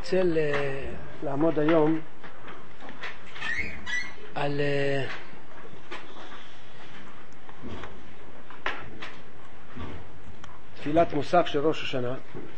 רוצה לעמוד היום על תפילת מוסף של ראש השנה,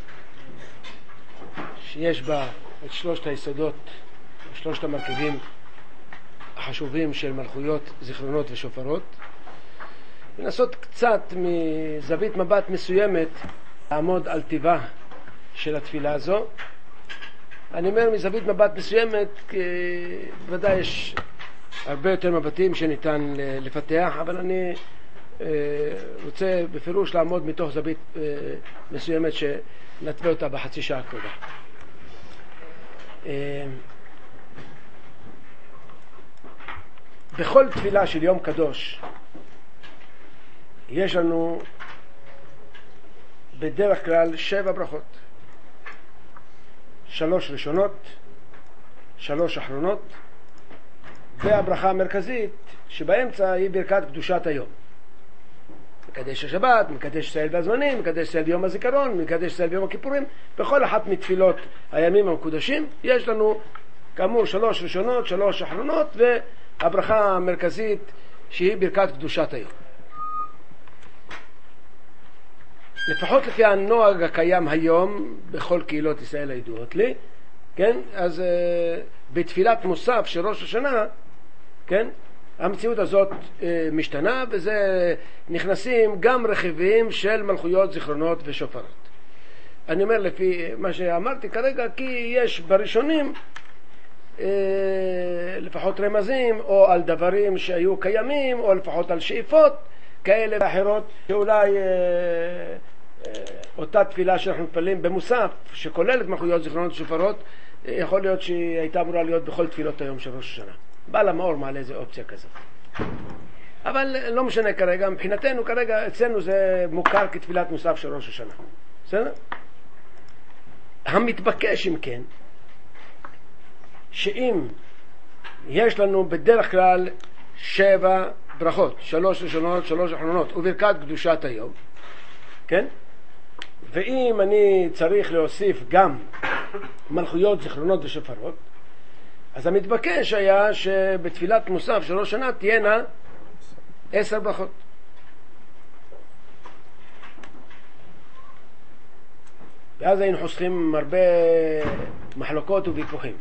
שיש בה את שלושת היסודות, שלושת המרכיבים החשובים של מלכויות, זיכרונות ושופרות. לנסות קצת מזווית מבט מסוימת לעמוד על טיבה של התפילה הזו. אני אומר מזווית מבט מסוימת, כי בוודאי יש הרבה יותר מבטים שניתן לפתח, אבל אני רוצה בפירוש לעמוד מתוך זווית מסוימת שנתווה אותה בחצי שעה הקרובה. בכל תפילה של יום קדוש יש לנו בדרך כלל 7 ברכות, 3 ראשונות, 3 אחרונות, והברכה המרכזית שבאמצע היא ברכת קדושת היום. מקדש השבת, מקדש ישראל והזמנים, מקדש ישראל ביום הזיכרון, מקדש ישראל ביום הכיפורים. בכל אחת מתפילות הימים המקודשים יש לנו כאמור 3 ראשונות, 3 אחרונות, והברכה המרכזית שהיא ברכת קדושת היום. לפחות לפי הנוהג הקיים היום בכל קהילות ישראל הידועות לי, כן? אז בתפילת מוסף של ראש השנה, כן? המציאות הזאת משתנה, וזה נכנסים גם רכיבים של מלכויות, זיכרונות ושופרות. אני אומר לפי מה שאמרתי כרגע, כי יש בראשונים לפחות רמזים או על דברים שהיו קיימים, או לפחות על שאיפות כאלה ואחרות, שאולי אותה תפילה שאנחנו מתפללים במוסף שכוללת מלכויות, זיכרונות ושופרות, יכול להיות שהיא הייתה אמורה להיות בכל תפילות היום של ראש השנה. בעל המאור מעלה איזה אופציה כזאת, אבל לא משנה כרגע. מבחינתנו כרגע אצלנו זה מוכר כתפילת מוסף של ראש השנה. בסדר? המתבקש אם כן, שאם יש לנו בדרך כלל 7 ברכות, 3 ראשונות, 3 אחרונות וברכת קדושת היום, כן? ואם אני צריך להוסיף גם מלכויות, זיכרונות ושופרות, אז המתבקש היה שבתפילת מוסף של ראש שנה תהיינה 10 ברכות. ואז היינו חוסכים הרבה מחלוקות וויכוחים.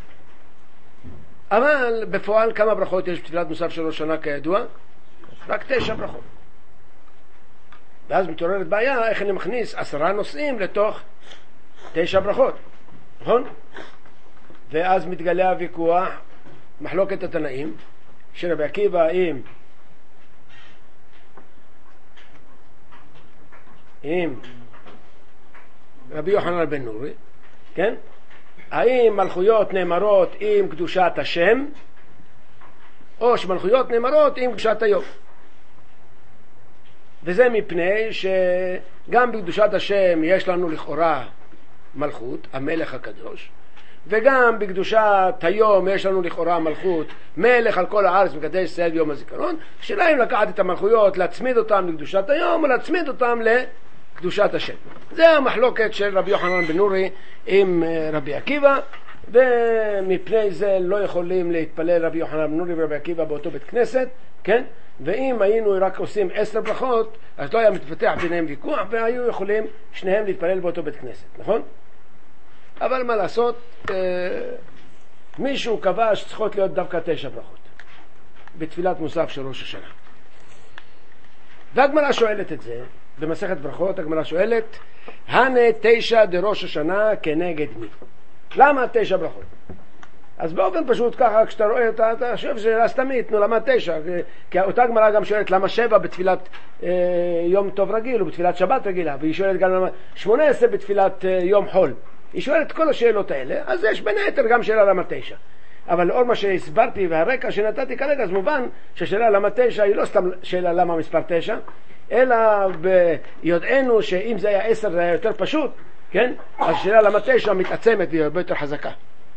אבל בפועל כמה ברכות יש בתפילת מוסף של ראש שנה כידוע? רק 9 ברכות. ואז מתעוררת בעיה איך אני מכניס 10 נושאים לתוך 9 ברכות, נכון? ואז מתגלה הוויכוח, מחלוקת התנאים של רבי עקיבא עם רבי יוחנן בן נורי, כן? האם מלכויות נאמרות עם קדושת השם, או שמלכויות נאמרות עם קדושת היום. וזה מפני שגם בקדושת השם יש לנו לכאורה מלכות, המלך הקדוש, וגם בקדושת היום יש לנו לכאורה מלכות, מלך על כל הארץ, מקדש ישראל ביום הזיכרון. שאלה אם לקחת את המלכויות, להצמיד אותם לקדושת היום, או להצמיד אותם לקדושת השם. זה המחלוקת של רבי יוחנן בן נורי עם רבי עקיבא, ומפני זה לא יכולים להתפלל רבי יוחנן בן נורי ורבי עקיבא באותו בית כנסת, כן? ואם היינו רק עושים 10 ברכות, אז לא היה מתפתח ביניהם ויכוח, והיו יכולים שניהם להתפלל באותו בית כנסת, נכון? אבל מה לעשות, מישהו קבע שצריכות להיות דווקא 9 ברכות בתפילת מוסף של ראש השנה. והגמרא שואלת את זה במסכת ברכות. הגמרא שואלת, הנה 9 דראש השנה כנגד מי? למה 9 ברכות? אז באופן פשוט ככה, כשאתה רואה אותה, אתה חושב שאלה סתמית, נו למה 9? כי אותה גמרא גם שואלת למה 7 בתפילת יום טוב רגיל ובתפילת שבת רגילה, והיא שואלת גם למה 18 בתפילת יום חול. היא שואלת כל השאלות האלה, אז יש בין היתר גם שאלה למה 9. אבל לאור מה שהסברתי והרקע שנתתי כרגע, אז מובן שהשאלה למה 9 היא לא סתם שאלה למה מספר 9, אלא ביודענו שאם זה היה 10 זה היה יותר פשוט, כן? אז השאלה למה 9 מתעצמת והיא הרבה יותר חזקה.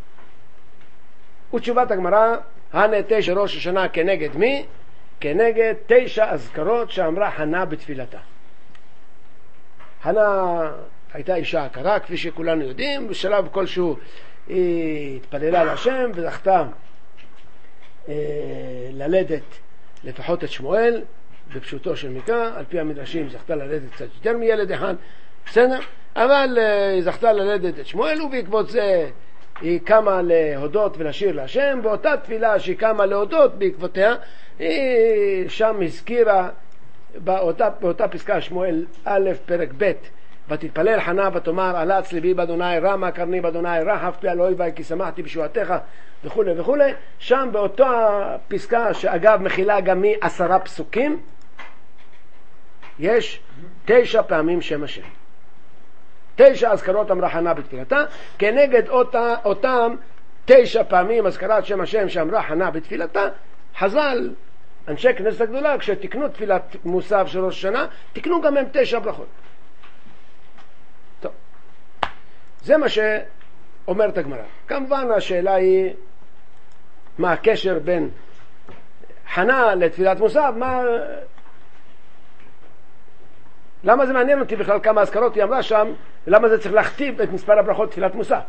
ותשובת הגמרא, הנה 9 ראש השנה כנגד מי? כנגד 9 אזכרות שאמרה חנה בתפילתה. חנה הייתה אישה עקרה, כפי שכולנו יודעים, בשלב כלשהו היא התפללה להשם וזכתה ללדת לפחות את שמואל בפשוטו של מקרא. על פי המדרשים זכתה ללדת קצת יותר מילד אחד, בסדר, אבל היא זכתה ללדת את שמואל, ובעקבות זה היא קמה להודות ולשיר להשם. באותה תפילה שהיא קמה להודות בעקבותיה, היא שם הזכירה באותה פסקה שמואל א' פרק ב', ותתפלל חנה ותאמר עלץ ליבי באדוני רמה קרני באדוני רחב פי על אויבי כי שמחתי בישועתך וכו' וכו'. שם באותה פסקה שאגב מכילה גם 10 פסוקים, יש 9 פעמים שם השם. 9 אזכרות אמרה חנה בתפילתה, כנגד אותם 9 פעמים אזכרת שם השם שאמרה חנה בתפילתה, חז"ל אנשי כנסת הגדולה כשתקנו תפילת מוסף של ראש השנה תקנו גם הם 9 ברכות. טוב, זה מה שאומרת הגמרא. כמובן השאלה היא מה הקשר בין חנה לתפילת מוסף, למה זה מעניין אותי בכלל כמה אזכרות היא אמרה שם, ולמה זה צריך להכתיב את מספר הברכות תפילת מוסף.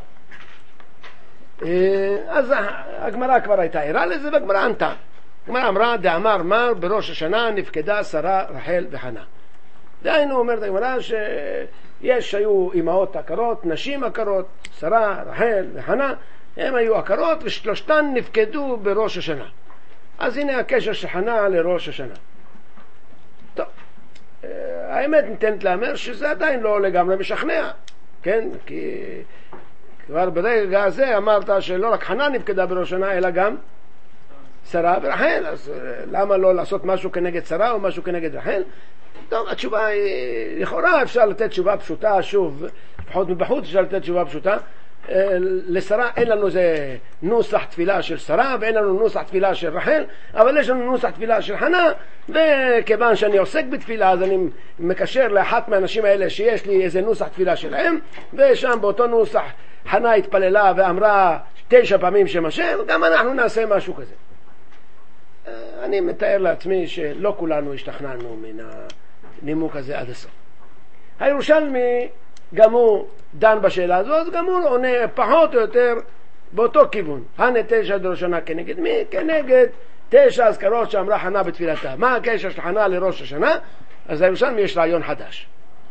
אז הגמרא כבר הייתה ערה לזה, והגמרא ענתה. הגמרא אמרה דאמר מר בראש השנה נפקדה שרה רחל וחנה. דהיינו אומרת הגמרא היו אמהות עקרות, נשים עקרות, שרה, רחל וחנה, הם היו עקרות ושלושתן נפקדו בראש השנה. אז הנה הקשר של חנה לראש השנה. טוב, האמת ניתנת לאמר שזה עדיין לא לגמרי משכנע, כן? כי כבר ברגע הזה אמרת שלא רק חנה נפקדה בראש השנה אלא גם שרה ורחל, אז למה לא לעשות משהו כנגד שרה או משהו כנגד רחל? טוב, התשובה היא, לכאורה אפשר לתת תשובה פשוטה, שוב, לפחות מבחוץ אפשר לתת תשובה פשוטה. לשרה אין לנו זה נוסח תפילה של שרה ואין לנו נוסח תפילה של רחל, אבל יש לנו נוסח תפילה של חנה, וכיוון שאני עוסק בתפילה אז אני מקשר לאחת מהאנשים האלה שיש לי איזה נוסח תפילה שלהם, ושם באותו נוסח חנה התפללה ואמרה 9 פעמים שם השם, גם אנחנו נעשה משהו כזה. אני מתאר לעצמי שלא כולנו השתכנענו מן הנימוק הזה עד הסוף. הירושלמי גם הוא דן בשאלה הזאת, גם הוא עונה פחות או יותר באותו כיוון. הנה 9 דרשנה כנגד מי? כנגד 9 אזכרות שאמרה חנה בתפילתה. מה הקשר של חנה לראש השנה? אז הירושלמי יש רעיון חדש.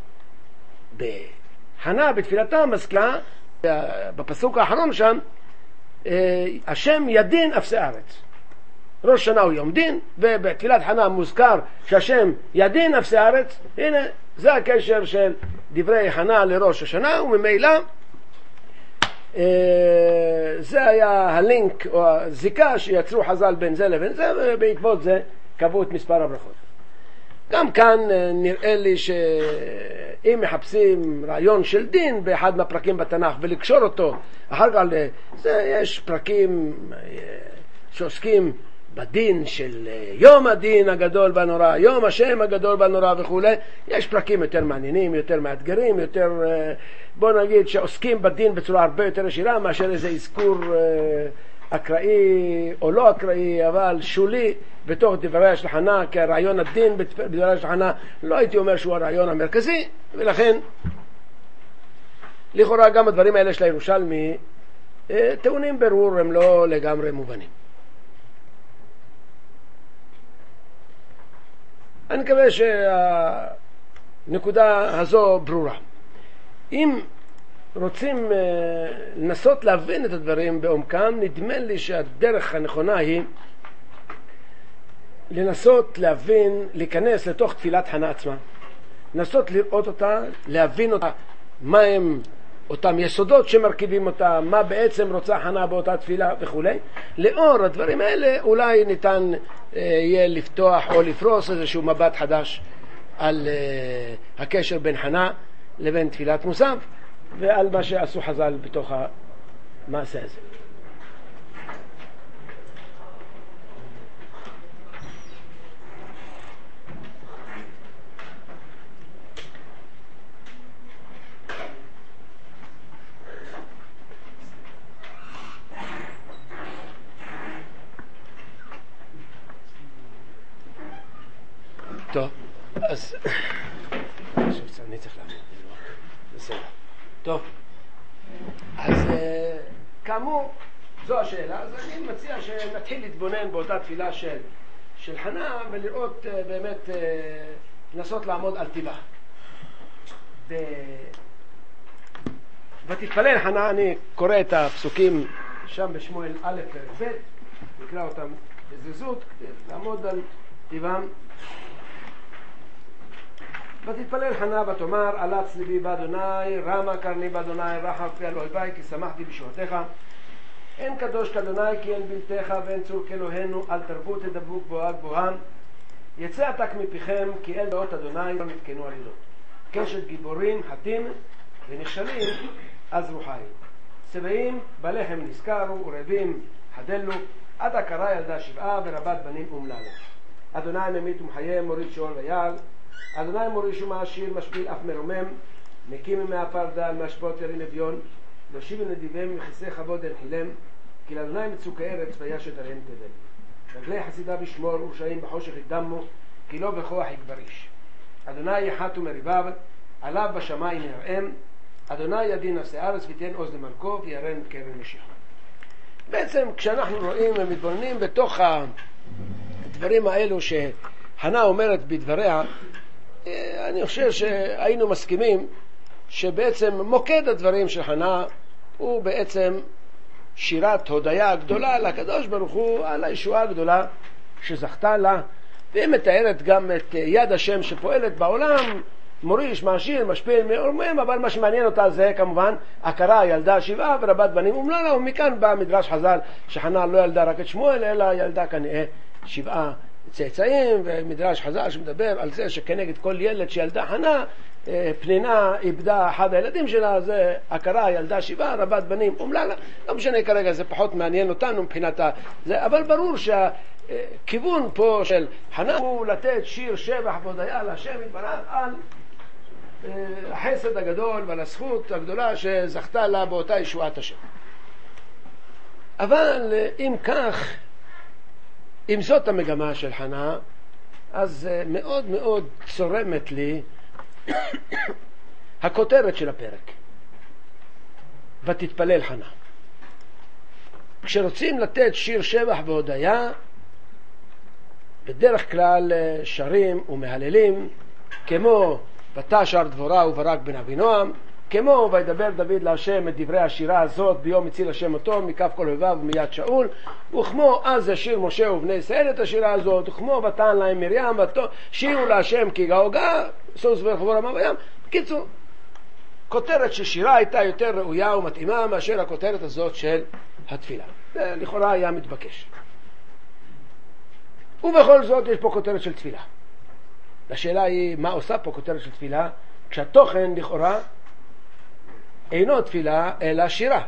בחנה בתפילתה מזכירה בפסוק האחרון שם, השם ידין אפסי ארץ. ראש שנה הוא יום דין, ובתפילת חנה מוזכר שהשם ידין אפסי ארץ. הנה זה הקשר של דברי חנה לראש השנה, וממילא זה היה הלינק או הזיקה שיצרו חז"ל בין זה לבין זה, ובעקבות זה קבעו את מספר הברכות. גם כאן נראה לי שאם מחפשים רעיון של דין באחד מהפרקים בתנ"ך ולקשור אותו אחר כך יש פרקים שעוסקים בדין של יום הדין הגדול והנורא, יום השם הגדול והנורא וכו'. יש פרקים יותר מעניינים, יותר מאתגרים, יותר, בוא נגיד, שעוסקים בדין בצורה הרבה יותר ישירה מאשר איזה אזכור אקראי או לא אקראי, אבל שולי בתוך דבריה של חנה, כי הרעיון הדין בדבריה של חנה לא הייתי אומר שהוא הרעיון המרכזי, ולכן לכאורה גם הדברים האלה של הירושלמי טעונים ברור, הם לא לגמרי מובנים. אני מקווה שהנקודה הזו ברורה. אם רוצים לנסות להבין את הדברים בעומקם, נדמה לי שהדרך הנכונה היא לנסות להבין, להיכנס לתוך תפילת חנה עצמה, לנסות לראות אותה, להבין אותה, מה הם אותם יסודות שמרכיבים אותה, מה בעצם רוצה חנה באותה תפילה וכו'. לאור הדברים האלה אולי ניתן יהיה לפתוח או לפרוס איזשהו מבט חדש על הקשר בין חנה לבין תפילת מוסף ועל מה שעשו חז"ל בתוך המעשה הזה. טוב, אז אני צריך להבין. בסדר. טוב, אז כאמור, זו השאלה. אז אני מציע שנתחיל להתבונן באותה תפילה של חנה, ולראות באמת, לנסות לעמוד על טיבה. ותתפלל חנה, אני קורא את הפסוקים שם בשמואל א' פרק ב', נקרא אותם בזריזות, לעמוד על טיבם. ותתפלל חנה ותאמר, עלץ ליבי באדוני, רמה קרני באדוני, רחב פי על אויבי, כי שמחתי בישועתך. אין קדוש כאדוני כי אין בלתך, ואין צור כאלוהינו, אל תרבו תדברו גבוהה גבוהה. יצא עתק מפיכם, כי אל דעות אדוני לא נתקנו עלילות. קשת גיבורים חתים ונכשלים עזרו חיל. שבעים בלחם נזכרו ורעבים חדלו, עד הקרא ילדה שבעה ורבת בנים אומללה. אדוני ממית ומחיה, מוריד שאול ויעל. אדוני מוריש ומעשיר, משפיל אף מרומם. מקים מעפר דל, מהשפעות ירים אביון. להושיב נדיביהם מכיסא כבוד הנחילם. כי לאדוני מצוק הארץ וישת עליהם תבל. רגלי חסידה בשמור ורשעים בחושך ידמו, כי לא בכוח יגבריש. אדוני יחתו מריביו, עליו בשמיים יראם. אדוני ידין נשא הארץ ויתן עוז למלכו וירן קרן משיחו. בעצם כשאנחנו רואים ומתבוננים בתוך הדברים האלו שחנה אומרת בדבריה, אני חושב שהיינו מסכימים שבעצם מוקד הדברים של חנה הוא בעצם שירת הודיה גדולה לקדוש ברוך הוא על הישועה הגדולה שזכתה לה, והיא מתארת גם את יד השם שפועלת בעולם, מוריש, מעשיר, משפיל, מרומם, אבל מה שמעניין אותה זה כמובן הכרה ילדה שבעה ורבת בנים אומללה, ומכאן בא מדרש חז"ל שחנה לא ילדה רק את שמואל אלא ילדה כנראה 7 צאצאים, ומדרש חז"ל שמדבר על זה שכנגד כל ילד שילדה חנה פנינה איבדה אחד הילדים שלה, זה הכרה ילדה 7 רבת בנים אומללה. לא משנה כרגע, זה פחות מעניין אותנו מבחינת זה, אבל ברור שהכיוון פה של חנה הוא לתת שיר שבח והודיה להשם יתברך על החסד הגדול ועל הזכות הגדולה שזכתה לה באותה ישועת השם. אבל אם כך, אם זאת המגמה של חנה, אז מאוד מאוד צורמת לי הכותרת של הפרק, ותתפלל חנה. כשרוצים לתת שיר שבח והודיה, בדרך כלל שרים ומהללים, כמו ותשר דבורה וברק בן אבינועם, כמו וידבר דוד להשם את דברי השירה הזאת ביום הציל השם אותו מכף כל אויביו ומיד שאול, וכמו אז השיר משה ובני ישראל את השירה הזאת, וכמו ותן להם מרים שירו להשם כי גאוגה סוס ורחבור המה בים. בקיצור, כותרת ששירה הייתה יותר ראויה ומתאימה מאשר הכותרת הזאת של התפילה, זה לכאורה היה מתבקש. ובכל זאת יש פה כותרת של תפילה. השאלה היא מה עושה פה כותרת של תפילה כשהתוכן לכאורה אינו תפילה אלא שירה.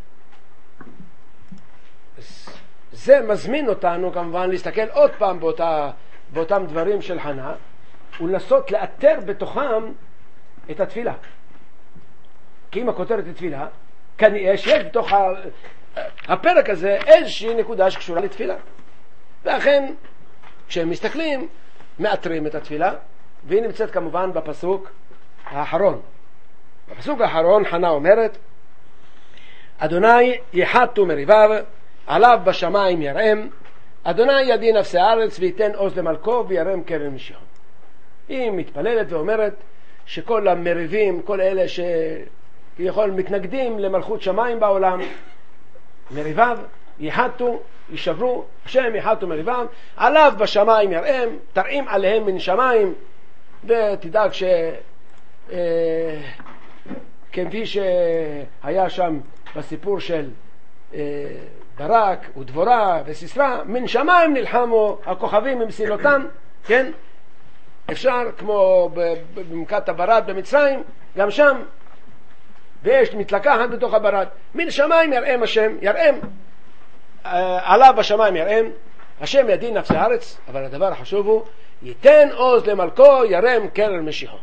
זה מזמין אותנו כמובן להסתכל עוד פעם באותם דברים של חנה ולנסות לאתר בתוכם את התפילה. כי אם הכותרת היא תפילה, כנראה שיש בתוך הפרק הזה איזושהי נקודה שקשורה לתפילה. ואכן כשהם מסתכלים מאתרים את התפילה, והיא נמצאת כמובן בפסוק האחרון. בפסוק האחרון חנה אומרת, אדוני יחתו מריביו, עליו בשמיים יראם, אדוני ידין נפשי הארץ ויתן עוז למלכו וירם קרן משיחו. היא מתפללת ואומרת שכל המריבים, כל אלה שיכול מתנגדים למלכות שמיים בעולם, מריביו יחתו, ישברו, השם יחתו מריביו, עליו בשמיים יראם, תרעים עליהם מן שמיים, ותדאג כפי שהיה שם בסיפור של ברק ודבורה וסיסרא, מן שמיים נלחמו הכוכבים ממסילותם, כן? אפשר כמו במכת הברד במצרים, גם שם ויש מתלקחת בתוך הברד, מן שמיים יראם השם, יראם עליו בשמיים יראם, השם ידין נפשי הארץ, אבל הדבר החשוב הוא ייתן עוז למלכו, ירם קרן משיחו.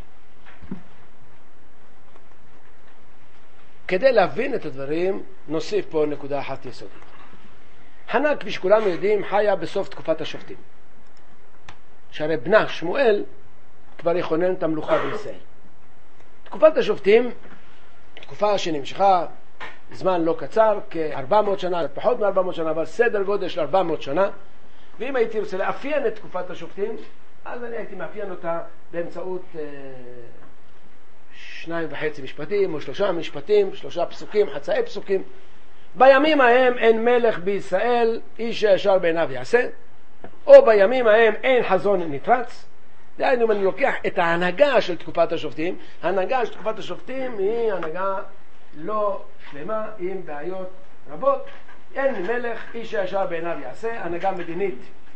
כדי להבין את הדברים נוסיף פה נקודה אחת יסודית. חנה, כפי שכולנו יודעים, חיה בסוף תקופת השופטים, שהרי בנה שמואל כבר יכונן את המלוכה בישראל. תקופת השופטים, תקופה שנמשכה זמן לא קצר, כ-400 שנה, פחות מ-400 שנה, אבל סדר גודל של 400 שנה. ואם הייתי רוצה לאפיין את תקופת השופטים, אז אני הייתי מאפיין אותה באמצעות 2.5 משפטים או 3 משפטים, 3 פסוקים, חצאי פסוקים. בימים ההם אין מלך בישראל, איש הישר בעיניו יעשה, או בימים ההם אין חזון נפרץ. דהיינו, אם אני לוקח את ההנהגה של תקופת השופטים, ההנהגה של תקופת השופטים היא הנהגה לא שלמה, עם בעיות רבות. אין מלך, איש הישר בעיניו יעשה, הנהגה מדינית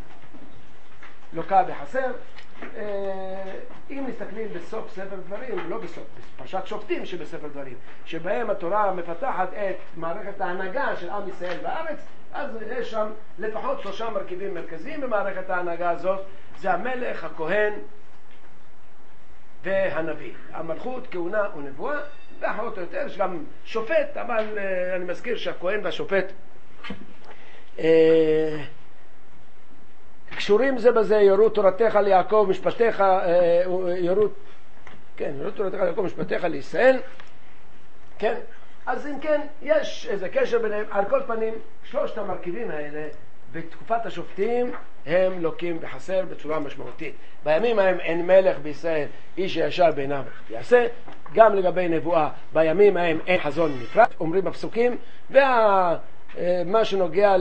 לוקה בחסר. אם מסתכלים בסוף ספר דברים, לא בסוף, בפרשת שופטים שבספר דברים, שבהם התורה מפתחת את מערכת ההנהגה של עם ישראל בארץ, אז יש שם לפחות 3 מרכיבים מרכזיים במערכת ההנהגה הזאת. זה המלך, הכהן והנביא. המלכות, כהונה ונבואה, ואחרות או יותר יש גם שופט, אבל אני מזכיר שהכהן והשופט קשורים זה בזה. יורו תורתך ליעקב משפטיך, יורו תורתך ליעקב משפטיך לישראל. כן, אז אם כן יש איזה קשר ביניהם. על כל פנים 3 המרכיבים האלה בתקופת השופטים הם לוקים בחסר בצורה משמעותית. בימים ההם אין מלך בישראל, איש הישר בעיניו יעשה. גם לגבי נבואה, בימים ההם אין חזון נפרץ, אומרים בפסוקים. ומה שנוגע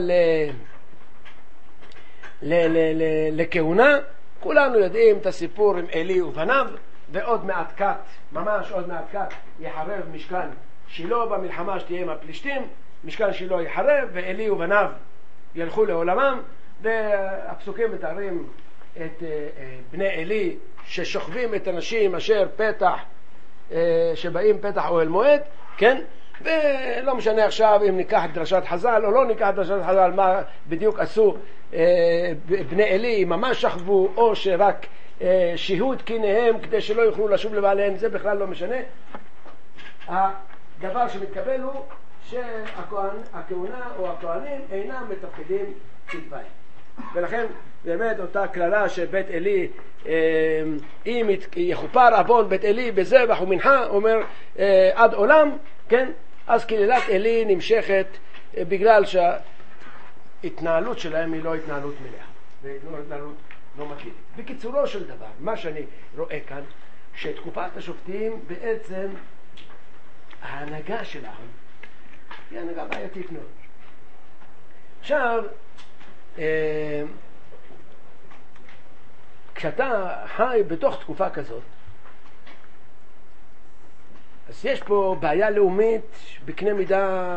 לכהונה, כולנו יודעים את הסיפור עם אלי ובניו, ועוד מעט קט, ממש עוד מעט קט, יחרב משכן שילה במלחמה שתהיה עם הפלישתים. משכן שילה יחרב ואלי ובניו ילכו לעולמם. והפסוקים מתארים את בני אלי ששוכבים את אנשים אשר פתח, שבאים פתח אוהל מועד, כן? ולא משנה עכשיו אם ניקח את דרשת חז"ל או לא ניקח את דרשת חז"ל, מה בדיוק עשו בני אלי, ממש שכבו או שרק שיהוד קיניהם כדי שלא יוכלו לשוב לבעליהם, זה בכלל לא משנה. הדבר שמתקבל הוא שהכהונה או הכהנים אינם מתפקדים כדבעי. ולכן באמת אותה כללה שבית אלי, אם יחופר עוון בית אלי בזבח ומנחה, אומר עד עולם, כן? אז כללת אלי נמשכת בגלל שההתנהלות שלהם היא לא התנהלות מלאה, והתנהלות לא מתאימה. בקיצורו של דבר, מה שאני רואה כאן, שתקופת השופטים בעצם ההנהגה שלהם היא הנהגה בעייתית מאוד. עכשיו, כשאתה חי בתוך תקופה כזאת, אז יש פה בעיה לאומית בקנה מידה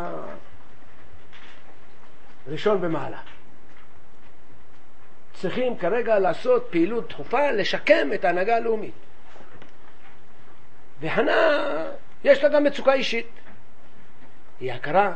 ראשון במעלה. צריכים כרגע לעשות פעילות דחופה לשקם את ההנהגה הלאומית. והנה יש לה גם מצוקה אישית, היא הכרה.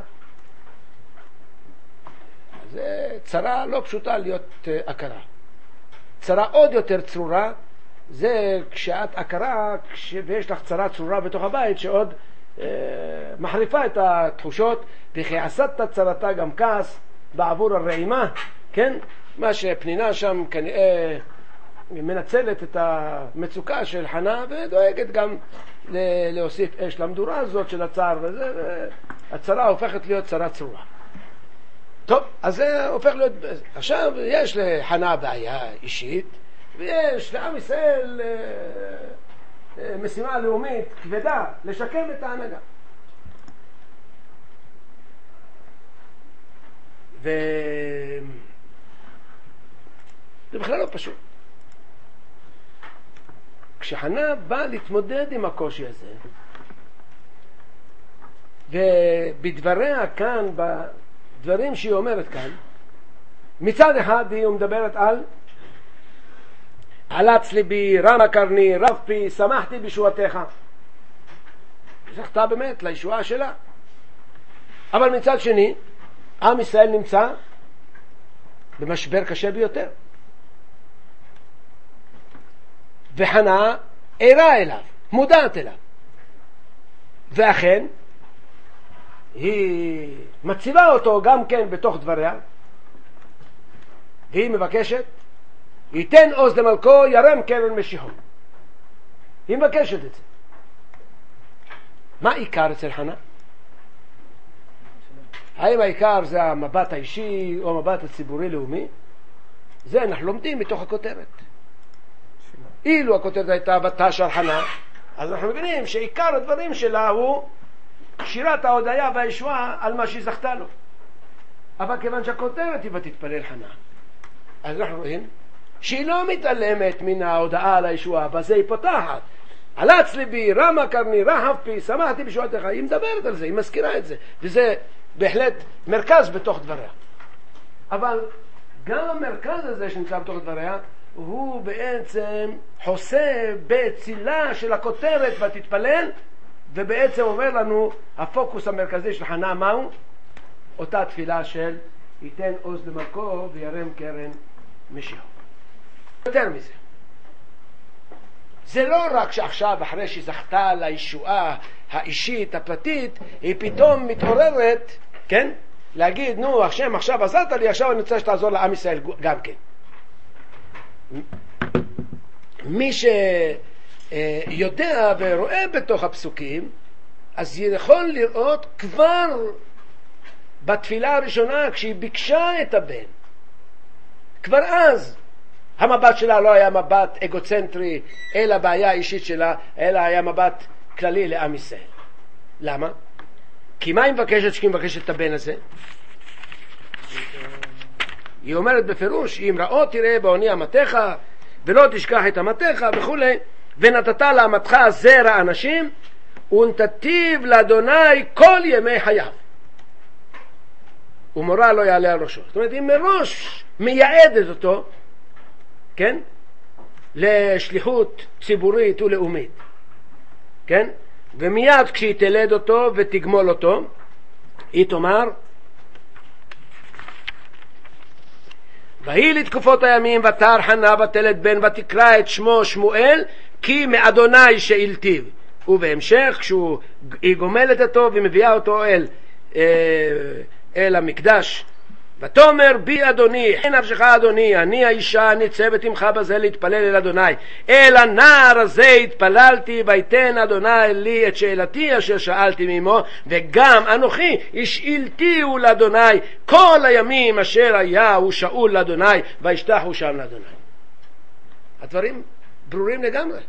זה צרה לא פשוטה להיות הכרה. צרה עוד יותר צרורה זה כשאת הכרה ויש לך צרה צרורה בתוך הבית שעוד מחריפה את התחושות. וכי עשת צרתה גם כעס בעבור הרעימה, כן? מה שפנינה שם כנראה מנצלת את המצוקה של חנה ודואגת גם להוסיף אש למדורה הזאת של הצער, וזה, הצרה הופכת להיות צרה צרורה. טוב, אז זה הופך להיות. עכשיו יש לחנה בעיה אישית, ויש לעם ישראל משימה לאומית כבדה לשקם את ההנהגה. וזה בכלל לא פשוט. כשחנה באה להתמודד עם הקושי הזה, ובדבריה כאן, בדברים שהיא אומרת כאן, מצד אחד היא מדברת על עלץ ליבי, רמה קרני, רב פי, שמחתי בישועתך. זכתה באמת לישועה שלה. אבל מצד שני, עם ישראל נמצא במשבר קשה ביותר. וחנה ערה אליו, מודעת אליו. ואכן, היא מציבה אותו גם כן בתוך דבריה, והיא מבקשת, ייתן עוז למלכו, ירם קרן משיחו. היא מבקשת את זה. מה עיקר אצל חנה? האם העיקר זה המבט האישי או המבט הציבורי-לאומי? זה אנחנו לומדים מתוך הכותרת. אילו הכותרת הייתה ותשר חנה, אז אנחנו מבינים שעיקר הדברים שלה הוא שירת ההודיה והישועה על מה שהיא זכתה לו. אבל כיוון שהכותרת היא ותתפלל חנה, אז אנחנו רואים שהיא לא מתעלמת מן ההודעה על הישועה, בזה היא פותחת. עלץ ליבי, רמה קרני, רחב פי, שמחתי בישועתך. היא מדברת על זה, היא מזכירה את זה, וזה בהחלט מרכז בתוך דבריה. אבל גם המרכז הזה שנמצא בתוך דבריה הוא בעצם חוסה בצילה של הכותרת ותתפלל, ובעצם אומר לנו הפוקוס המרכזי של חנה מהו? אותה תפילה של ייתן עוז למלכו וירם קרן משיחו. יותר מזה, זה לא רק שעכשיו אחרי שהיא זכתה לישועה האישית הפרטית היא פתאום מתעוררת, כן? להגיד נו השם עכשיו עזרת לי, עכשיו אני רוצה שתעזור לעם ישראל גם כן. מי שיודע ורואה בתוך הפסוקים אז יכול לראות כבר בתפילה הראשונה כשהיא ביקשה את הבן, כבר אז המבט שלה לא היה מבט אגוצנטרי אלא בעיה אישית שלה, אלא היה מבט כללי לעם ישראל. למה? כי מה היא מבקשת כשהיא מבקשת את הבן הזה? היא אומרת בפירוש אם רעו תראה בעוני אמתך ולא תשכח את אמתך וכו', ונתת לאמתך זרע אנשים ונתתיו לאדוני כל ימי חייו ומורה לא יעלה על ראשו. זאת אומרת היא מראש מייעדת אותו, כן? לשליחות ציבורית ולאומית, כן? ומיד כשהיא תלד אותו ותגמול אותו היא תאמר והיא לתקופות הימים ותר חנה ותלד בן ותקרא את שמו שמואל כי מאדוני שאילתיו. ובהמשך כשהיא גומלת אותו ומביאה אותו אל המקדש ותאמר בי אדוני חי נפשך אדוני אני האישה ניצבת עמך בזה להתפלל אל אדוני אל הנער הזה התפללתי ויתן אדוני לי את שאלתי אשר שאלתי מעמו וגם אנוכי השאילתיהו לאדוני כל הימים אשר היה הוא שאול לאדוני וישתחו שם לאדוני. הדברים ברורים לגמרי,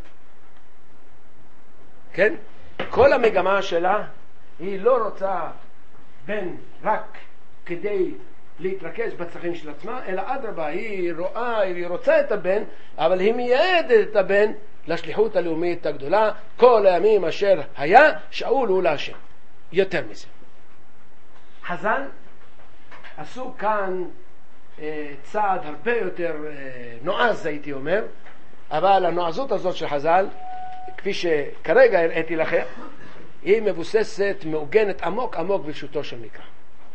כן? כל המגמה שלה היא לא רוצה בן רק כדי להתרכז בצרכים של עצמה, אלא אדרבה, היא רוצה את הבן, אבל היא מייעדת את הבן לשליחות הלאומית הגדולה, כל הימים אשר היה שאול הוא להשם. יותר מזה, חז"ל עשו כאן צעד הרבה יותר נועז הייתי אומר, אבל הנועזות הזאת של חז"ל כפי שכרגע הראיתי לכם היא מבוססת, מעוגנת עמוק עמוק בפשוטו של מקרא.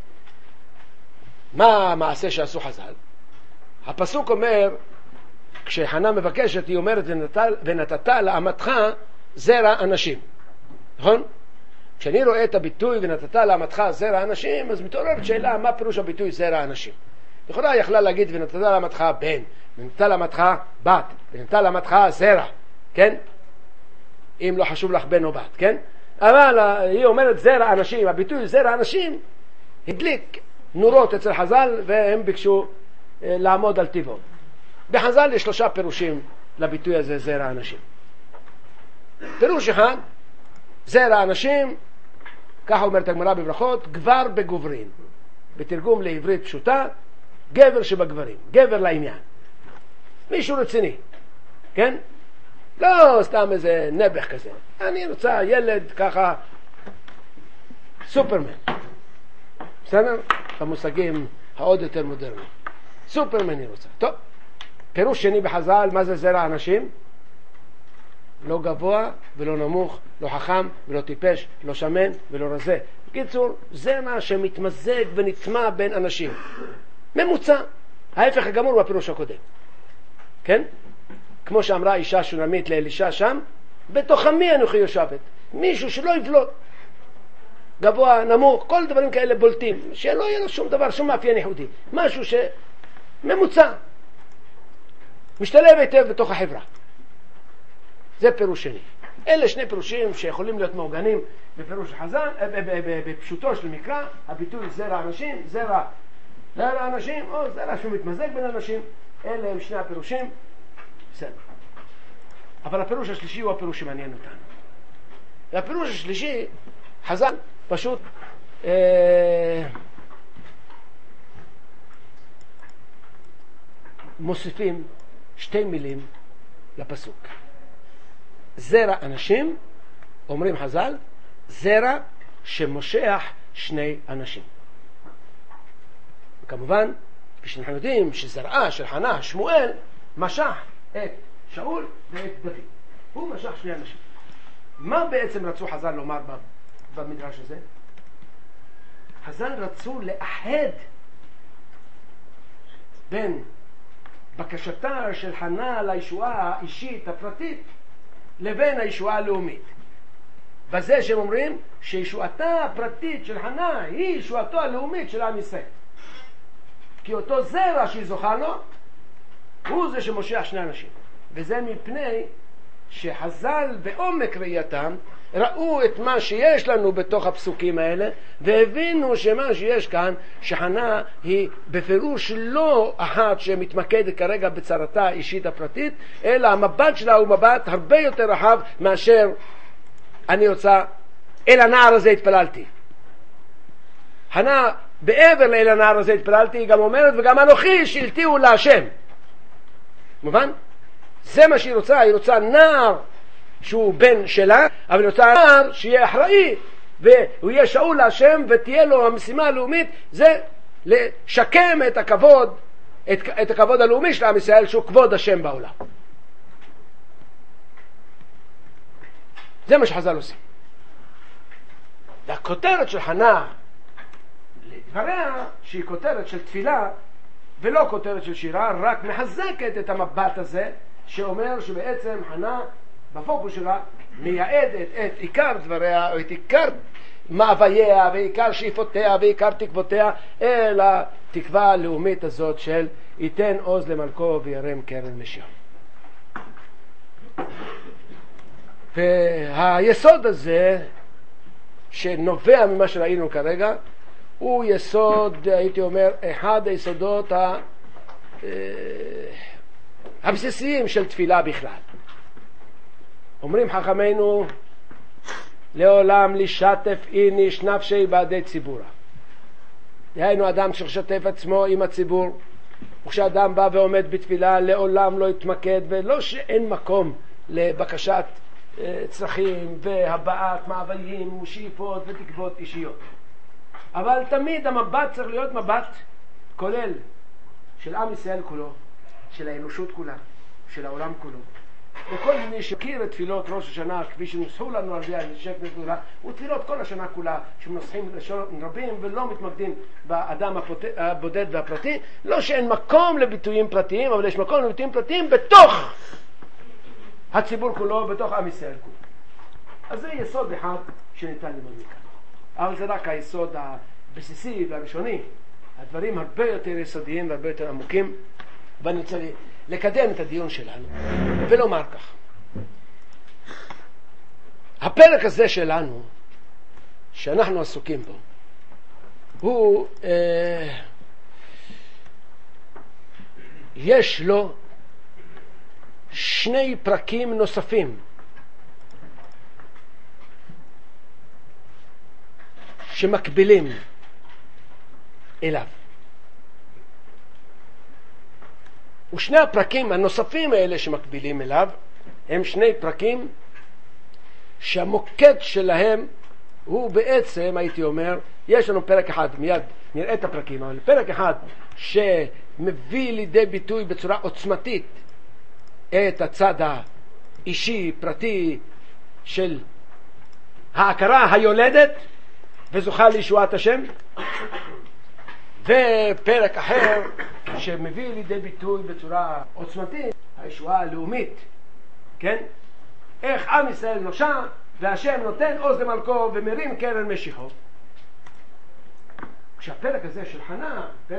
מה המעשה שעשו חז"ל? הפסוק אומר כשחנה מבקשת היא אומרת ונתת לאמתך זרע אנשים, נכון? כשאני רואה את הביטוי ונתת לאמתך זרע אנשים אז מתעוררת שאלה מה פירוש הביטוי זרע אנשים. יכולה יכלה להגיד ונתת לאמתך בן, ונתת לאמתך בת, ונתת לאמתך זרע, כן? אם לא חשוב לך בן או בת, כן? אבל היא אומרת זרע אנשים, הביטוי זרע אנשים הדליק נורות אצל חז"ל והם ביקשו לעמוד על טיבו. בחז"ל יש 3 פירושים לביטוי הזה זרע אנשים. פירוש אחד, זרע אנשים, ככה אומרת הגמרא בברכות, גבר בגוברין, בתרגום לעברית פשוטה, גבר שבגברים, גבר לעניין, מישהו רציני, כן? לא סתם איזה נבח כזה, אני רוצה ילד ככה סופרמן, בסדר? במושגים העוד יותר מודרניים, סופרמן היא רוצה. טוב, פירוש שני בחז"ל, מה זה זרע אנשים? לא גבוה ולא נמוך, לא חכם ולא טיפש, לא שמן ולא רזה. בקיצור, זרע שמתמזג ונטמע בין אנשים, ממוצע, ההפך הגמור בפירוש הקודם, כן? כמו שאמרה אישה שונמית לאלישע שם, בתוך עמי אנוכי יושבת, מישהו שלא יבלוט, גבוה, נמוך, כל דברים כאלה בולטים, שלא יהיה לו שום דבר, שום מאפיין ייחודי, משהו שממוצע, משתלב היטב בתוך החברה. זה פירוש שני. אלה שני פירושים שיכולים להיות מעוגנים בפירוש חז"ל, בפשוטו של מקרא, הביטוי זרע אנשים, זרע אנשים, או זרע שמתמזג בין אנשים, אלה הם שני הפירושים, בסדר. אבל הפירוש השלישי הוא הפירוש שמעניין אותנו. והפירוש השלישי, חז"ל פשוט מוסיפים שתי מילים לפסוק. זרע אנשים, אומרים חז"ל, זרע שמושך שני אנשים. וכמובן, כפי שאנחנו יודעים שזרעה של חנה, שמואל, משך את שאול ואת דוד. הוא משך שני אנשים. מה בעצם רצו חז"ל לומר במדרש הזה? חז"ל רצו לאחד בין בקשתה של חנה לישועה האישית הפרטית לבין הישועה הלאומית. בזה שהם אומרים שישועתה הפרטית של חנה היא ישועתו הלאומית של עם ישראל. כי אותו זרע שהיא זוכה לו הוא זה שמושך שני אנשים. וזה מפני שחז"ל בעומק ראייתם ראו את מה שיש לנו בתוך הפסוקים האלה והבינו שמה שיש כאן, שחנה היא בפירוש לא אחת שמתמקדת כרגע בצרתה האישית הפרטית, אלא המבט שלה הוא מבט הרבה יותר רחב מאשר אני רוצה אל הנער הזה התפללתי. חנה בעבר לאל הנער הזה התפללתי היא גם אומרת וגם אנוכי שלטיהו להשם. מובן? זה מה שהיא רוצה, היא רוצה נער שהוא בן שלה, אבל היא רוצה נער שיהיה אחראי והוא יהיה שאול להשם ותהיה לו המשימה הלאומית, זה לשקם את הכבוד, את הכבוד הלאומי של עם ישראל שהוא כבוד השם בעולם. זה מה שחז"ל עושים. והכותרת של חנה לדבריה שהיא כותרת של תפילה ולא כותרת של שירה, רק מחזקת את המבט הזה שאומר שבעצם חנה בפוקוס שלה מייעדת את עיקר דבריה או את עיקר מאווייה ועיקר שאיפותיה ועיקר תקוותיה אל התקווה הלאומית הזאת של ייתן עוז למלכו וירם קרן משיחו. והיסוד הזה שנובע ממה שראינו כרגע הוא יסוד, הייתי אומר, אחד היסודות הבסיסיים של תפילה בכלל. אומרים חכמינו לעולם לשתף איניש נפשי בעדי ציבורה. דהיינו אדם ששתף עצמו עם הציבור, וכשאדם בא ועומד בתפילה לעולם לא יתמקד, ולא שאין מקום לבקשת צרכים והבעת מאוויים ושאיפות ותקוות אישיות, אבל תמיד המבט צריך להיות מבט כולל של עם ישראל כולו, של האנושות כולה, של העולם כולו. וכל מי שמכיר את תפילות ראש השנה כפי שנוסחו לנו על ידי הנשק וגדולה, ותפילות כל השנה כולה שמנוסחים לשון רבים ולא מתמקדים באדם הבודד והפרטי, לא שאין מקום לביטויים פרטיים, אבל יש מקום לביטויים פרטיים בתוך הציבור כולו, בתוך עם ישראל כולו. אז זה יסוד אחד שניתן ללמוד מכאן. אבל זה רק היסוד הבסיסי והראשוני. הדברים הרבה יותר יסודיים והרבה יותר עמוקים, ואני רוצה לקדם את הדיון שלנו ולומר כך. הפרק הזה שלנו שאנחנו עסוקים בו הוא יש לו שני פרקים נוספים שמקבילים אליו. ושני הפרקים הנוספים האלה שמקבילים אליו הם שני פרקים שהמוקד שלהם הוא בעצם, הייתי אומר, יש לנו פרק אחד, מיד נראה את הפרקים, אבל פרק אחד שמביא לידי ביטוי בצורה עוצמתית את הצד האישי, פרטי של ההכרה היולדת וזוכה לישועת השם, ופרק אחר שמביא לידי ביטוי בצורה עוצמתית הישועה הלאומית, כן? איך עם ישראל נושע והשם נותן עוז למלכו ומרים קרן משיחו. כשהפרק הזה של חנה, פרק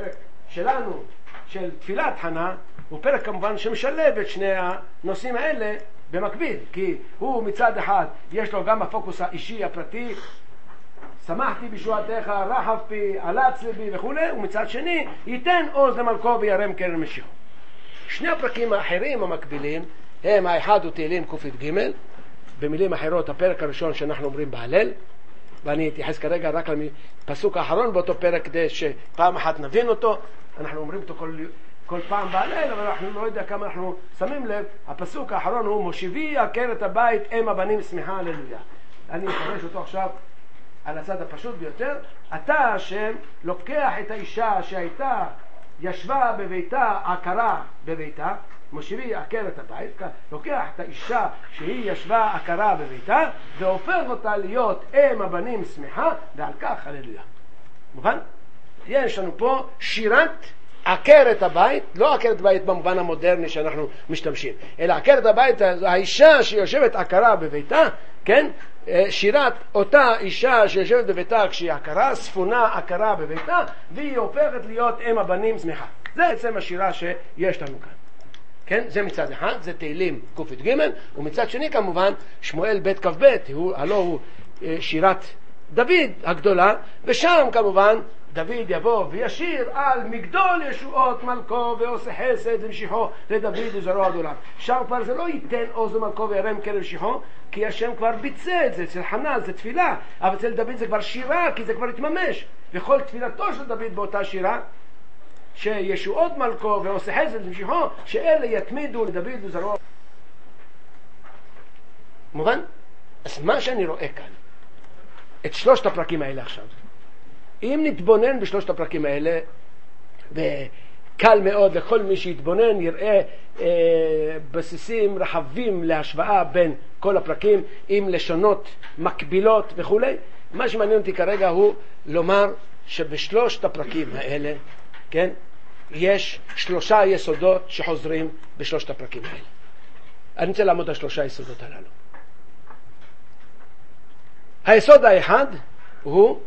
שלנו של תפילת חנה הוא פרק כמובן שמשלב את שני הנושאים האלה במקביל, כי הוא מצד אחד יש לו גם הפוקוס האישי הפרטי, שמחתי בישועתך, רחב פי, עלץ לבי וכו', ומצד שני ייתן עוז למלכו וירם קרן משיחו. שני הפרקים האחרים המקבילים הם האחד הוא תהילים ק"ג, במילים אחרות הפרק הראשון שאנחנו אומרים בהלל, ואני אתייחס כרגע רק לפסוק האחרון באותו פרק כדי שפעם אחת נבין אותו. אנחנו אומרים אותו כל פעם בהלל, אבל אנחנו לא יודע כמה אנחנו שמים לב. הפסוק האחרון הוא מושיבי עקרת הבית אם הבנים שמחה הללויה. אני אפרש אותו עכשיו על הצד הפשוט ביותר. אתה השם לוקח את האישה שהייתה ישבה בביתה עקרה בביתה, מושיבי עקרת הבית, לוקח את האישה שהיא ישבה עקרה בביתה והופך אותה להיות אם הבנים שמחה, ועל כך הללויה. מובן? יש לנו פה שירת עקרת הבית, לא עקרת בית במובן המודרני שאנחנו משתמשים, אלא עקרת הבית, האישה שיושבת עקרה בביתה, כן? שירת אותה אישה שיושבת בביתה כשהיא עקרה, ספונה עקרה בביתה, והיא הופכת להיות אם הבנים שמחה. זה בעצם השירה שיש לנו כאן. כן? זה מצד אחד, זה תהילים ק"ג, ומצד שני כמובן שמואל ב' כ"ב, הלא הוא שירת דוד הגדולה, ושם כמובן דוד יבוא וישיר על מגדול ישועות מלכו ועושה חסד למשיחו לדוד וזרוע עד עולם. שם כבר זה לא ייתן עוז למלכו וירם קרן משיחו, כי השם כבר ביצע את זה. אצל חנה זה תפילה, אבל אצל דוד זה כבר שירה, כי זה כבר התממש. וכל תפילתו של דוד באותה שירה שישועות מלכו ועושה חסד למשיחו, שאלה יתמידו לדוד וזרוע. מובן? אז מה שאני רואה כאן, את שלושת הפרקים האלה עכשיו, אם נתבונן בשלושת הפרקים האלה, וקל מאוד לכל מי שיתבונן יראה בסיסים רחבים להשוואה בין כל הפרקים עם לשונות מקבילות וכו'. מה שמעניין אותי כרגע הוא לומר שבשלושת הפרקים האלה, כן, יש שלושה יסודות שחוזרים בשלושת הפרקים האלה. אני רוצה לעמוד על שלושה יסודות הללו. היסוד האחד הוא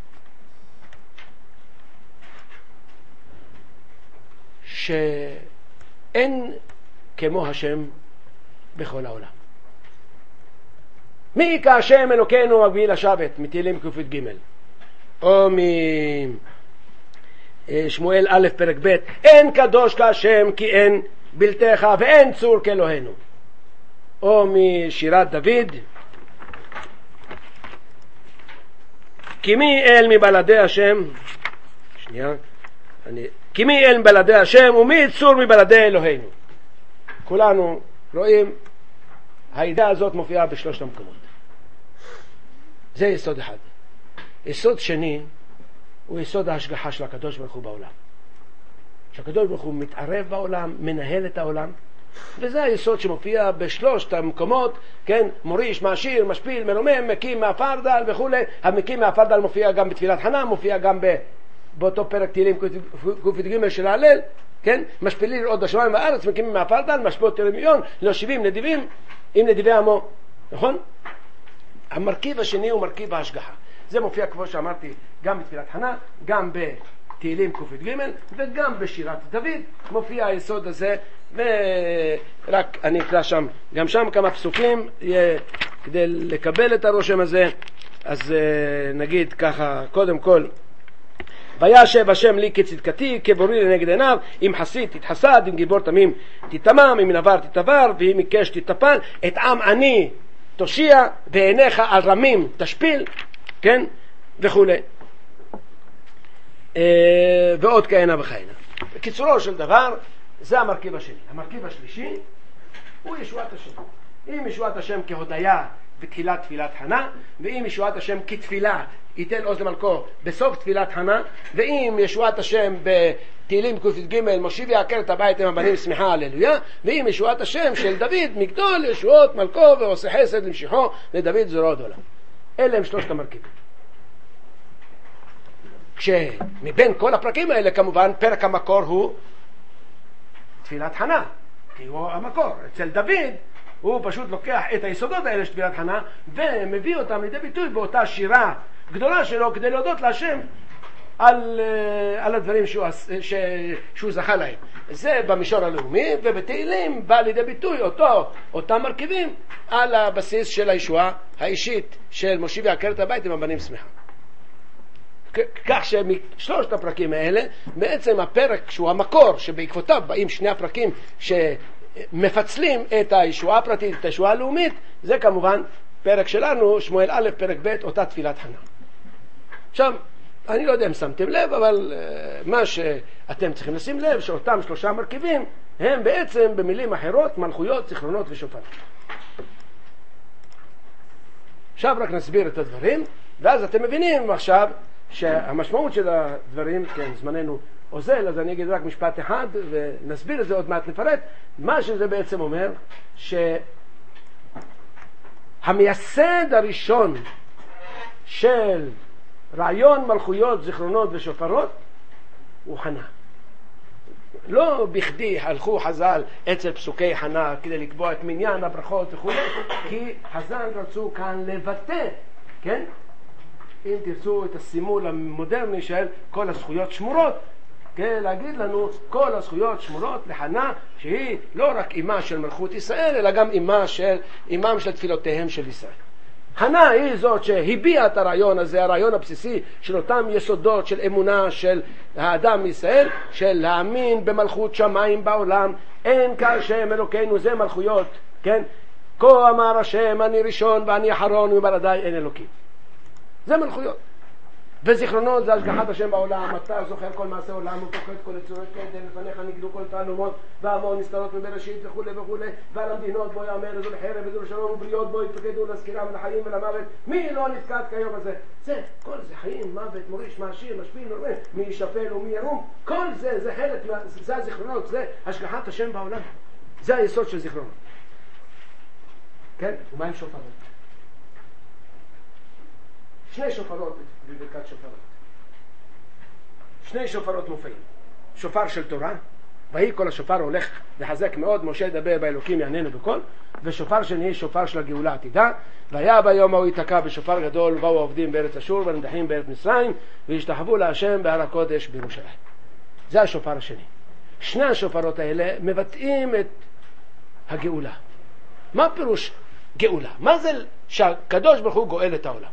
שאין כמו השם בכל העולם. מי כהשם אלוקינו הגביל השבת, מתהילים ק"ג, או משמואל א' פרק ב', אין קדוש כהשם כי אין בלתך ואין צור כאלוהינו, או משירת דוד, כי מי אל מבלעדי השם, כי מי אל מבלעדי השם ומי צור מבלעדי אלוהינו. כולנו רואים, הידיעה הזאת מופיעה בשלושת המקומות. זה יסוד אחד. יסוד שני הוא יסוד ההשגחה של הקדוש ברוך הוא בעולם. שהקדוש ברוך הוא מתערב בעולם, מנהל את העולם, וזה היסוד שמופיע בשלושת המקומות, כן? מוריש, מעשיר, משפיל, מרומם, מקים מהפרדל וכו'. המקים מהפרדל מופיע גם בתפילת חנה, מופיע גם באותו פרק תהילים ק"ג של ההלל, כן? משפילים לראות בשמיים והארץ, מקימים מהפרדל, משפיעות ירמיון, לא 70 נדיבים עם נדיבי עמו, נכון? המרכיב השני הוא מרכיב ההשגחה. זה מופיע כמו שאמרתי גם בתפילת חנה, גם בתהילים ק"ג וגם בשירת דוד מופיע היסוד הזה. ורק אני אקרא שם, גם שם כמה פסוקים כדי לקבל את הרושם הזה. אז נגיד ככה, קודם כל, וישב השם לי כצדקתי, כבורי לנגד עיניו, אם חסיד תתחסד, אם גיבור תמים תתמם, אם נבר תתבר, ואם עיקש תתפל, את עם עני תושיע, ועיניך על רמים תשפיל, כן? וכו'. ועוד כהנה וכהנה. בקיצורו של דבר, זה המרכיב השני. המרכיב השלישי הוא ישועת השם. אם ישועת השם כהודיה בתחילת תפילת חנה, ואם ישועת השם כתפילה ייתן עוז למלכו בסוף תפילת חנה, ואם ישועת השם בתהילים ק"ג מושיב יעקר את הבית עם הבנים שמחה הללויה, ואם ישועת השם של דוד מגדול ישועות מלכו ועושה חסד למשיחו לדוד זרוע עד עולם. אלה הם שלושת המרכיבים. כשמבין כל הפרקים האלה כמובן פרק המקור הוא תפילת חנה, כי הוא המקור. אצל דוד הוא פשוט לוקח את היסודות האלה של תפילת חנה ומביא אותם לידי ביטוי באותה שירה גדולה שלו כדי להודות להשם על הדברים שהוא זכה להם. זה במישור הלאומי, ובתהילים בא לידי ביטוי אותם מרכיבים על הבסיס של הישועה האישית של מושיב יעקר את הבית עם הבנים שמחה. כך שמשלושת הפרקים האלה, בעצם הפרק שהוא המקור שבעקבותיו באים שני הפרקים שמפצלים את הישועה הפרטית, את הישועה הלאומית, זה כמובן פרק שלנו, שמואל א', פרק ב', אותה תפילת חנה. עכשיו, אני לא יודע אם שמתם לב, אבל מה שאתם צריכים לשים לב, שאותם שלושה מרכיבים הם בעצם במילים אחרות מלכויות, זיכרונות ושופרות. עכשיו רק נסביר את הדברים, ואז אתם מבינים עכשיו שהמשמעות של הדברים, כן, זמננו עוזל, אז אני אגיד רק משפט אחד ונסביר את זה, עוד מעט נפרט. מה שזה בעצם אומר, שהמייסד הראשון של רעיון מלכויות, זיכרונות ושופרות הוא חנה. לא בכדי הלכו חז"ל אצל פסוקי חנה כדי לקבוע את מניין הברכות וכו', כי חז"ל רצו כאן לבטא, כן? אם תרצו את הסימול המודרני של כל הזכויות שמורות, כן, להגיד לנו כל הזכויות שמורות לחנה, שהיא לא רק אימה של מלכות ישראל, אלא גם אימם של תפילותיהם של ישראל. חנה היא זאת שהביאה את הרעיון הזה, הרעיון הבסיסי של אותם יסודות של אמונה של האדם מישראל, של להאמין במלכות שמיים בעולם, אין כהשם אלוקינו, זה מלכויות, כן? כה אמר השם, אני ראשון ואני אחרון ובלעדיי אין אלוקים. זה מלכויות. וזיכרונות זה השגחת השם בעולם, אתה זוכר כל מעשה עולם ופוחד כל יצורי קדם, לפניך נגדו כל תעלומות והמון נסתרות מבראשית וכו' וכו', ועל המדינות בו יאמר איזו לחרב ואיזו לשלום ובריות בו יתפקדו להזכירם לחיים ולמוות, מי לא נפקד כיום הזה? זה, כל זה חיים, מוות, מוריש, מעשיר, משפיל, נורא, מי ישפל ומי ירום, כל זה, זה חלק, זה הזיכרונות, זה השגחת השם בעולם, זה היסוד של זיכרונות. כן? ומה עם שופרות? שני שופרות בברכת שופרות. שני שופרות מופיעים. שופר של תורה, והיא כל השופר הולך לחזק מאוד, משה ידבר באלוקים יעננו בכל, ושופר שני שופר של הגאולה עתידה, והיה ביום ההוא ייתקע בשופר גדול, ובאו העובדים בארץ אשור והנדחים בארץ מצרים, והשתחוו להשם בהר הקודש בירושלים. זה השופר השני. שני השופרות האלה מבטאים את הגאולה. מה פירוש גאולה? מה זה שהקדוש ברוך הוא גואל את העולם?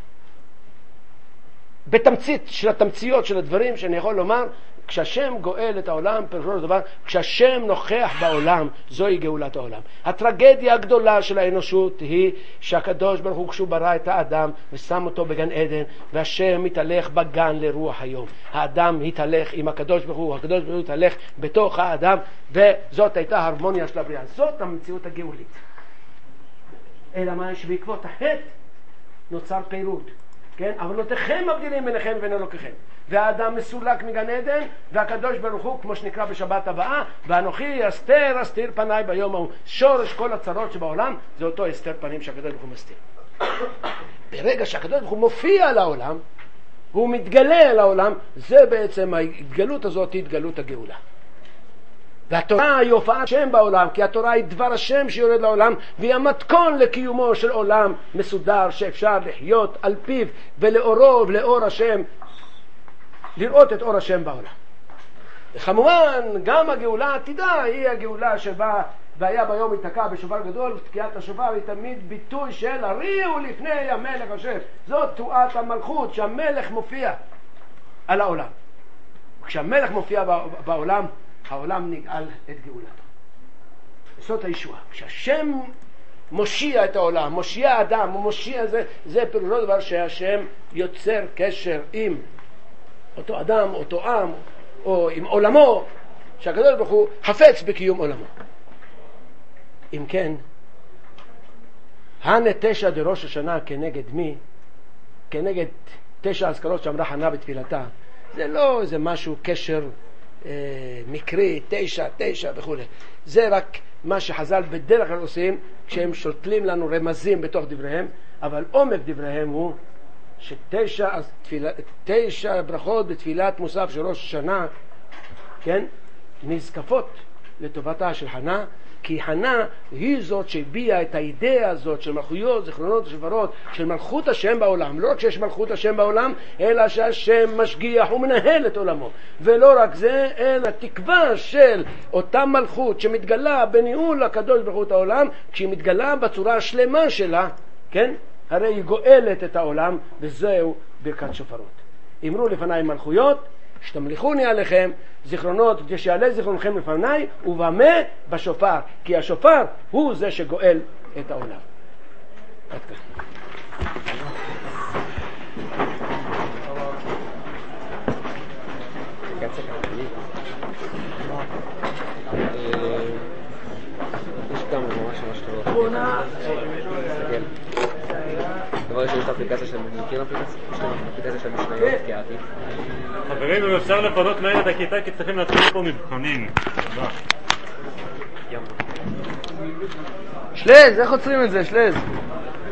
בתמצית של התמציות של הדברים שאני יכול לומר, כשהשם גואל את העולם, פירושו דבר, כשהשם נוכח בעולם, זוהי גאולת העולם. הטרגדיה הגדולה של האנושות היא שהקדוש ברוך הוא כשהוא ברא את האדם ושם אותו בגן עדן, והשם מתהלך בגן לרוח היום. האדם התהלך עם הקדוש ברוך הוא, הקדוש ברוך הוא התהלך בתוך האדם, וזאת הייתה ההרמוניה של הבריאה. זאת המציאות הגאולית. אלא מה שבעקבות החטא נוצר פירוד. כן? אבל נותיכם מבדילים ביניכם ובין אלוקיכם. והאדם מסולק מגן עדן, והקדוש ברוך הוא, כמו שנקרא בשבת הבאה, ואנוכי אסתיר פניי ביום ההוא. שורש כל הצרות שבעולם זה אותו הסתר פנים שהקדוש ברוך הוא מסתיר. ברגע שהקדוש ברוך הוא מופיע לעולם, הוא מתגלה לעולם, זה בעצם ההתגלות הזאת, היא התגלות הגאולה. והתורה היא הופעת שם בעולם, כי התורה היא דבר השם שיורד לעולם, והיא המתכון לקיומו של עולם מסודר שאפשר לחיות על פיו ולאורו ולאור השם, לראות את אור השם בעולם. וכמובן גם הגאולה העתידה היא הגאולה שבה והיה ביום ייתקע בשופר גדול, תקיעת השופר היא תמיד ביטוי של הריעו לפני המלך השם. זאת תרועת המלכות שהמלך מופיע על העולם. כשהמלך מופיע בעולם, העולם נגאל את גאולתו. זאת הישועה. כשהשם מושיע את העולם, מושיע אדם, מושיע זה פירושו דבר שהשם יוצר קשר עם אותו אדם, אותו עם, או עם עולמו, שהקדוש ברוך הוא חפץ בקיום עולמו. אם כן, הנה 9 דראש השנה כנגד מי? כנגד 9 אזכרות שאמרה חנה בתפילתה. זה לא איזה משהו קשר מקרי, 9 וכו'. זה רק מה שחז"ל בדרך כלל עושים כשהם שותלים לנו רמזים בתוך דבריהם, אבל עומק דבריהם הוא ש9 ברכות בתפילת מוסף של ראש השנה, כן, נזקפות לטובתה של חנה, כי חנה היא זאת שהביעה את האידאה הזאת של מלכויות, זיכרונות ושברות, של מלכות השם בעולם. לא רק שיש מלכות השם בעולם, אלא שהשם משגיח ומנהל את עולמו. ולא רק זה, אלא תקווה של אותה מלכות שמתגלה בניהול הקדוש ברוך הוא את העולם, כשהיא מתגלה בצורה השלמה שלה, כן? הרי היא גואלת את העולם, וזהו ברכת שופרות. אמרו לפניי מלכויות, שתמליכוני עליכם, זיכרונות, שיעלה זיכרונכם לפניי, ובמה? בשופר, כי השופר הוא זה שגואל את העולם. עד כאן. יש גם ממש טוב. דבר ראשון, יש את האפליקציה של מכיר האפליקציה של משניות כעתיד. חברים, אם אפשר לפנות מהר את הכיתה כי צריכים להתחיל פה מבחנים. שלז, איך עוצרים את זה? שלז